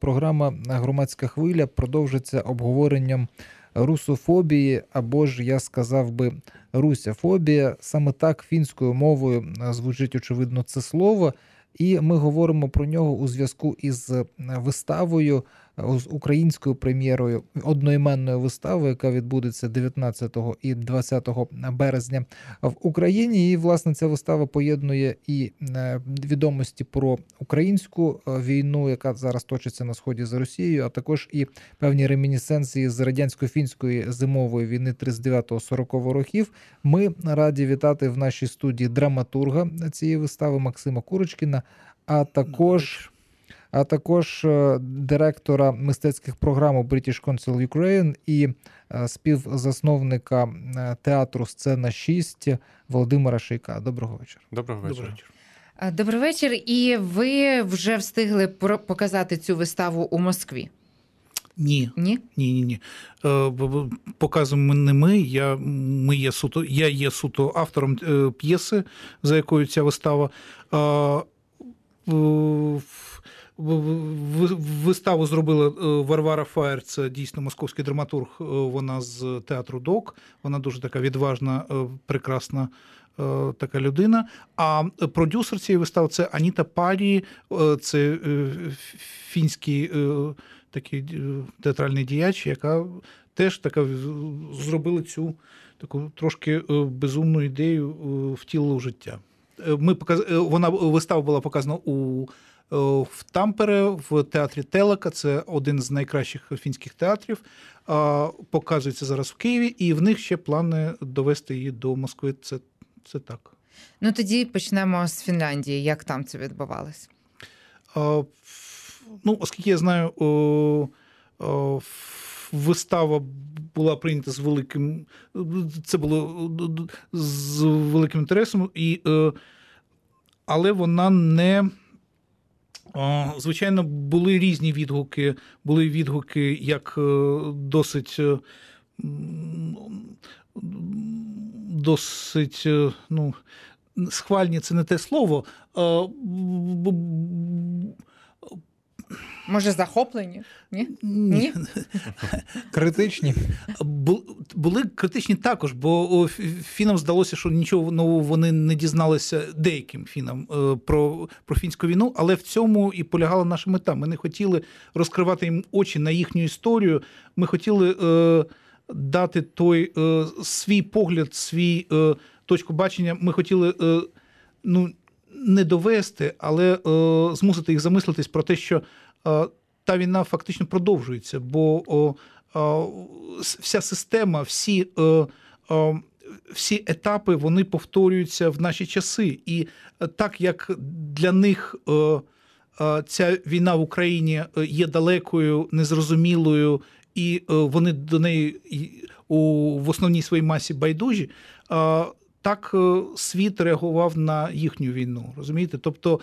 програма «Громадська хвиля» продовжиться обговоренням русофобії, або ж, я сказав би, русяфобія. Саме так фінською мовою звучить, очевидно, це слово. І ми говоримо про нього у зв'язку із виставою, з українською прем'єрою, одноіменною виставою, яка відбудеться 19 і 20 березня в Україні. І, власне, ця вистава поєднує і відомості про українську війну, яка зараз точиться на сході за Росією, а також і певні ремінісценції з радянсько-фінської зимової війни 39-40 років. Ми раді вітати в нашій студії драматурга цієї вистави Максима Курочкіна, а також директора мистецьких програм у British Council Ukraine і співзасновника театру «Сцена 6» Володимира Шийка. Доброго вечора. Доброго вечора. Добрий вечір. І ви вже встигли показати цю виставу у Москві? Ні. Ні? Показуємо не ми. Я є суто автором п'єси, за якою ця вистава. Виставу зробила Варвара Фаєр, це дійсно московський драматург, вона з театру ДОК, вона дуже така відважна, прекрасна така людина. А продюсер цієї вистави – це Аніта Парі, це фінський такий театральний діяч, яка теж така зробила цю таку трошки безумну ідею, втілила у життя. Вистава була показана в Тампере, в театрі Телека, це один з найкращих фінських театрів, показується зараз в Києві, і в них ще плани довести її до Москви, це так. Ну тоді почнемо з Фінляндії, як там це відбувалося? Оскільки я знаю, вистава була прийнята з великим інтересом, але вона не... Звичайно, були різні відгуки. Були відгуки як досить схвальні, це не те слово. Може, захоплені? Ні? Критичні? Були критичні також, бо фінам здалося, що нічого нового вони не дізналися, деяким фінам, про фінську війну, але в цьому і полягала наша мета. Ми не хотіли розкривати їм очі на їхню історію, ми хотіли дати той свій погляд, свій точку бачення, ми хотіли не довести, але змусити їх замислитись про те, що та війна фактично продовжується, бо вся система, всі етапи, вони повторюються в наші часи. І так, як для них ця війна в Україні є далекою, незрозумілою, і вони до неї в основній своїй масі байдужі, так світ реагував на їхню війну, розумієте? Тобто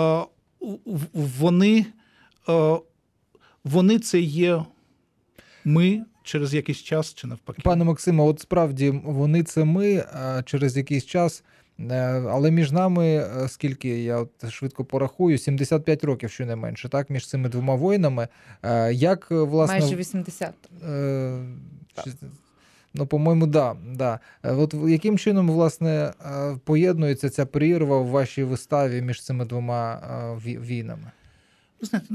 вони це є ми через якийсь час чи навпаки. Пане Максиме, от справді вони це ми через якийсь час, але між нами, скільки я швидко порахую, 75 років щонайменше, так, між цими двома воїнами. Як, власне, майже 80. По-моєму, да. От яким чином, власне, поєднується ця прірва в вашій виставі між цими двома війнами? Ви знаєте,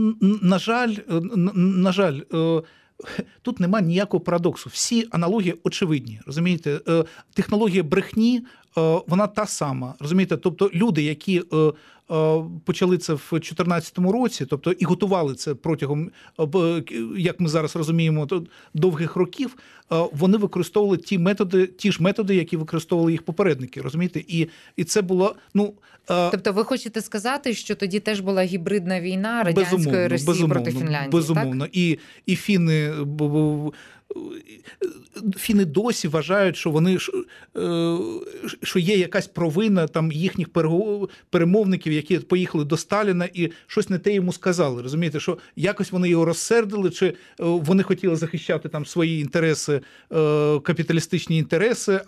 на жаль, тут немає ніякого парадоксу. Всі аналогії очевидні, розумієте? Технологія брехні, вона та сама, розумієте? Тобто люди, які почали це в 2014 році, тобто і готували це протягом, як ми зараз розуміємо, довгих років, вони використовували ті ж методи, які використовували їх попередники, розумієте? І це було, Тобто ви хочете сказати, що тоді теж була гібридна війна радянської Росії проти Фінляндії, безумовно. Так? І фіни досі вважають, що є якась провина там їхніх перемовників, які поїхали до Сталіна і щось не те йому сказали. Розумієте, що якось вони його розсердили, чи вони хотіли захищати там свої інтереси, капіталістичні інтереси,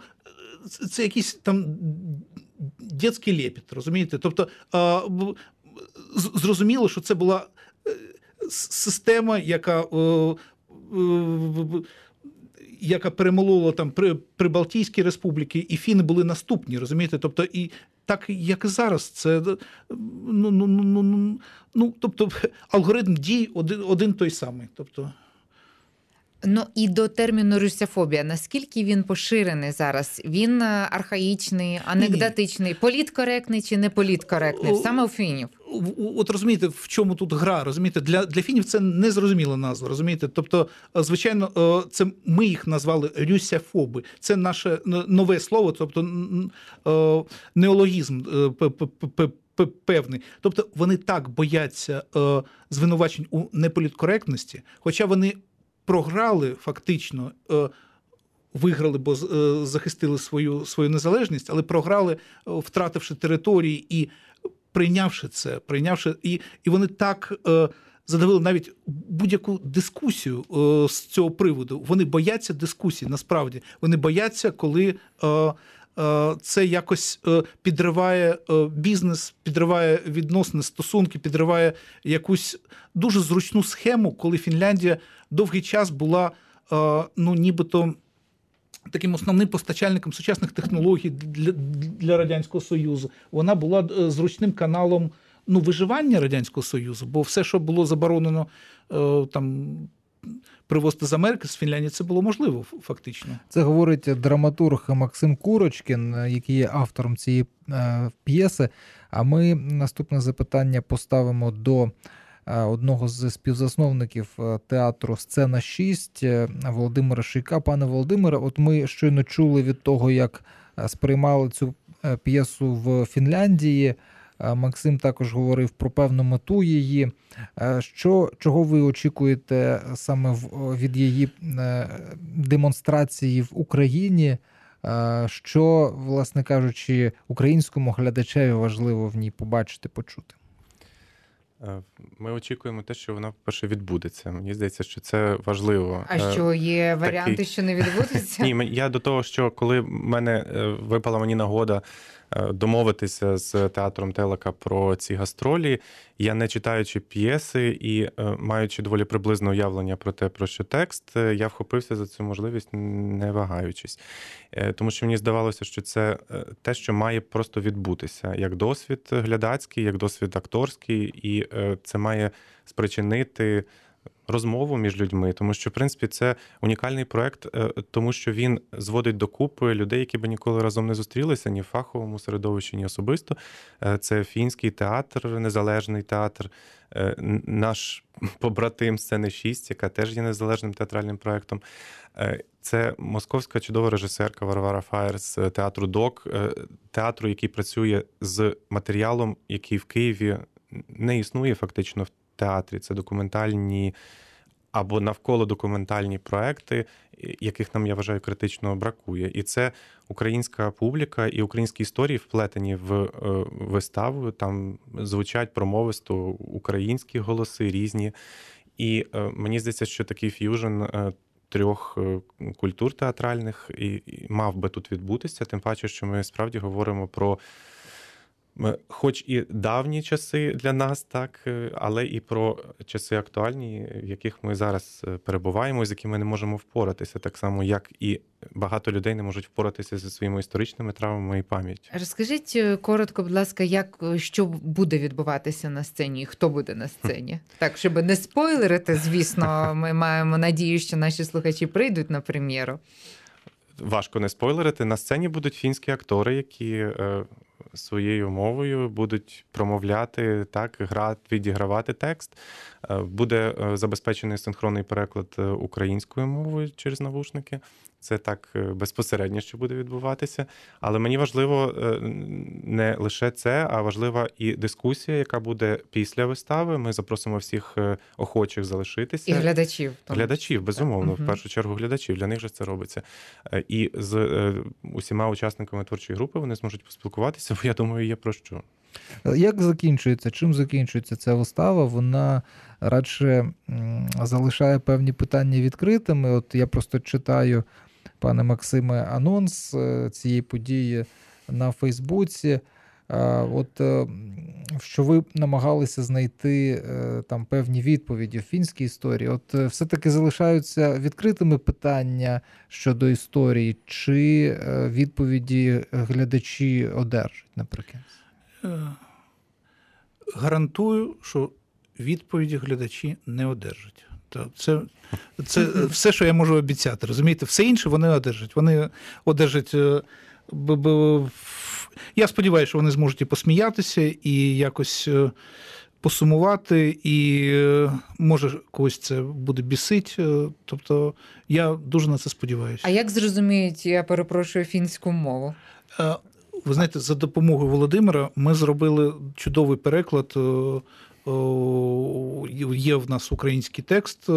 це якийсь там дитячий лепет, розумієте? Тобто зрозуміло, що це була система, яка перемолола там Прибалтійські республіки, і фіни були наступні, розумієте? Тобто, і так, як і зараз, це, тобто, алгоритм дій один той самий. Тобто... Ну і до терміну русофобія. Наскільки він поширений зараз? Він архаїчний, анекдотичний, політкоректний чи не політкоректний? Саме у фінів. От розумієте, в чому тут гра? Розумієте, для фінів це незрозуміла назва. Розумієте, тобто, звичайно, це ми їх назвали рюсяфоби. Це наше нове слово, тобто неологізм певний. Тобто вони так бояться звинувачень у неполіткоректності, хоча вони програли фактично, виграли, бо захистили свою незалежність, але програли, втративши території і прийнявши і вони так задавили навіть будь-яку дискусію з цього приводу. Вони бояться дискусії, насправді. Вони бояться, коли це якось підриває бізнес, підриває відносини, стосунки, підриває якусь дуже зручну схему, коли Фінляндія довгий час була, нібито таким основним постачальником сучасних технологій для Радянського Союзу. Вона була зручним каналом виживання Радянського Союзу, бо все, що було заборонено там привозити з Америки, з Фінляндії, це було можливо фактично. Це говорить драматург Максим Курочкін, який є автором цієї п'єси. А ми наступне запитання поставимо до одного з співзасновників театру «Сцена-6» Володимира Шийка. Пане Володимире, от ми щойно чули від того, як сприймали цю п'єсу в Фінляндії. Максим також говорив про певну мету її. Чого ви очікуєте саме від її демонстрації в Україні? Що, власне кажучи, українському глядачеві важливо в ній побачити, почути? Ми очікуємо те, що вона, по-перше, відбудеться. Мені здається, що це важливо. А що, є варіанти, що не відбудеться? Ні, я до того, що коли випала мені нагода домовитися з театром Телека про ці гастролі, я, не читаючи п'єси і маючи доволі приблизне уявлення про те, про що текст, я вхопився за цю можливість, не вагаючись. Тому що мені здавалося, що це те, що має просто відбутися, як досвід глядацький, як досвід акторський, і це має спричинити розмову між людьми, тому що, в принципі, це унікальний проект, тому що він зводить докупи людей, які би ніколи разом не зустрілися ні в фаховому середовищі, ні особисто. Це фінський театр, незалежний театр, наш побратим «Сцени-6», яка теж є незалежним театральним проектом. Це московська чудова режисерка Варвара Фаєр з театру ДОК, театру, який працює з матеріалом, який в Києві не існує фактично в театрі. Це документальні або навколо документальні проекти, яких нам, я вважаю, критично бракує. І це українська публіка і українські історії вплетені в виставу. Там звучать промовисто українські голоси різні. І мені здається, що такий ф'южн трьох культур театральних і мав би тут відбутися. Тим паче, що ми справді говоримо про хоч і давні часи для нас, так, але і про часи актуальні, в яких ми зараз перебуваємо, з якими не можемо впоратися, так само, як і багато людей не можуть впоратися зі своїми історичними травмами і пам'яттю. Розкажіть коротко, будь ласка, що буде відбуватися на сцені, і хто буде на сцені? Так, щоб не спойлерити, звісно, ми маємо надію, що наші слухачі прийдуть на прем'єру. Важко не спойлерити. На сцені будуть фінські актори, які своєю мовою будуть промовляти, так, відігравати текст. Буде забезпечений синхронний переклад українською мовою через навушники. Це так безпосередньо, що буде відбуватися. Але мені важливо не лише це, а важлива і дискусія, яка буде після вистави. Ми запросимо всіх охочих залишитися. І глядачів. Глядачів, безумовно, в першу чергу глядачів. Для них же це робиться. І з усіма учасниками творчої групи вони зможуть поспілкуватися, бо я думаю, є про що. Як закінчується, чим закінчується ця вистава? Вона радше залишає певні питання відкритими. От я просто читаю, пане Максиме, анонс цієї події на Фейсбуці. Що ви намагалися знайти там певні відповіді в фінській історії. Все-таки залишаються відкритими питання щодо історії, чи відповіді глядачі одержать наприкінці? Гарантую, що відповіді глядачі не одержать. Це все, що я можу обіцяти. Розумієте, все інше вони одержать. Вони одержать. Я сподіваюся, що вони зможуть і посміятися, і якось посумувати, і може когось це буде бісить. Тобто я дуже на це сподіваюся. А як зрозуміють, я перепрошую, фінську мову? Ви знаєте, за допомогою Володимира ми зробили чудовий переклад. Є в нас український текст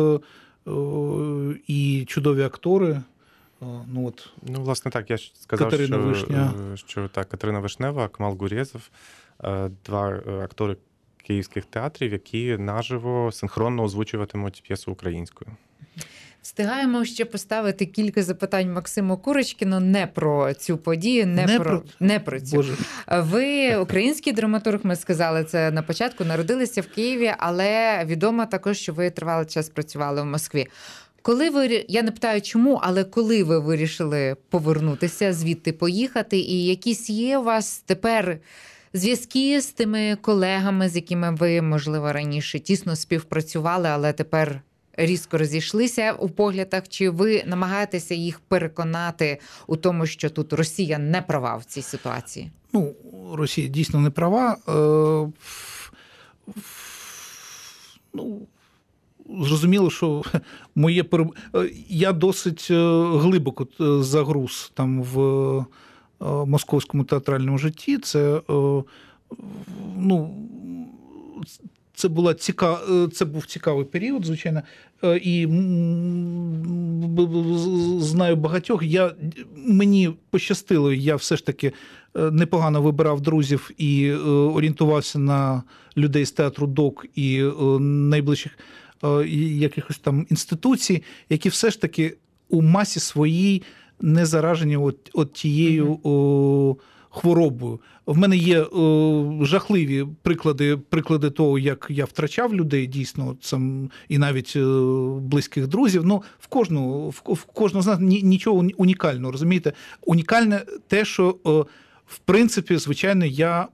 і чудові актори. Власне, так, я сказав, Катерина що так, Катерина Вишнева, Акмал Гурєзов, два актори київських театрів, які наживо синхронно озвучуватимуть п'єсу українською. Встигаємо ще поставити кілька запитань Максиму Курочкіну не про цю подію, не про цю. Боже. Ви український драматург, ми сказали це на початку, народилися в Києві, але відомо також, що ви тривалий час працювали в Москві. Я не питаю чому, але коли ви вирішили повернутися, звідти поїхати, і якісь є у вас тепер зв'язки з тими колегами, з якими ви, можливо, раніше тісно співпрацювали, але тепер різко розійшлися у поглядах, чи ви намагаєтеся їх переконати у тому, що тут Росія не права в цій ситуації? Росія дійсно не права. Зрозуміло, що я досить глибоко загруз там в московському театральному житті. Це був цікавий період, звичайно, і знаю багатьох. Мені пощастило, я все ж таки непогано вибирав друзів і орієнтувався на людей з театру ДОК і найближчих якихось там інституцій, які все ж таки у масі своїй не заражені тією хворобою. В мене є жахливі приклади того, як я втрачав людей, дійсно, і навіть близьких друзів. В кожного з нас нічого унікального, розумієте? Унікальне те, що, в принципі, звичайно, я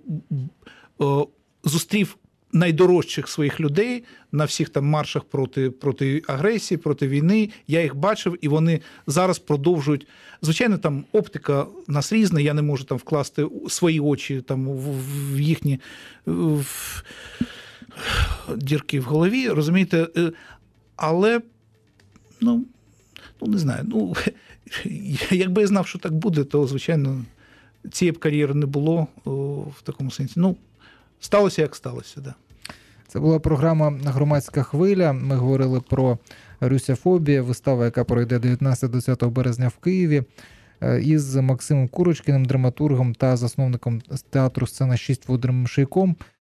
зустрів найдорожчих своїх людей на всіх там маршах проти агресії, проти війни. Я їх бачив, і вони зараз продовжують. Звичайно, там оптика в нас різна, я не можу там вкласти свої очі там в їхні дірки в голові, розумієте? Але, не знаю, якби я знав, що так буде, то, звичайно, цієї б кар'єри не було в такому сенсі. Сталося, як сталося, да. Це була програма «Громадська хвиля». Ми говорили про русофобію, вистава, яка пройде 19-20 березня в Києві, із Максимом Курочкіним, драматургом та засновником театру «Сцена 6» Володимиром Шийком.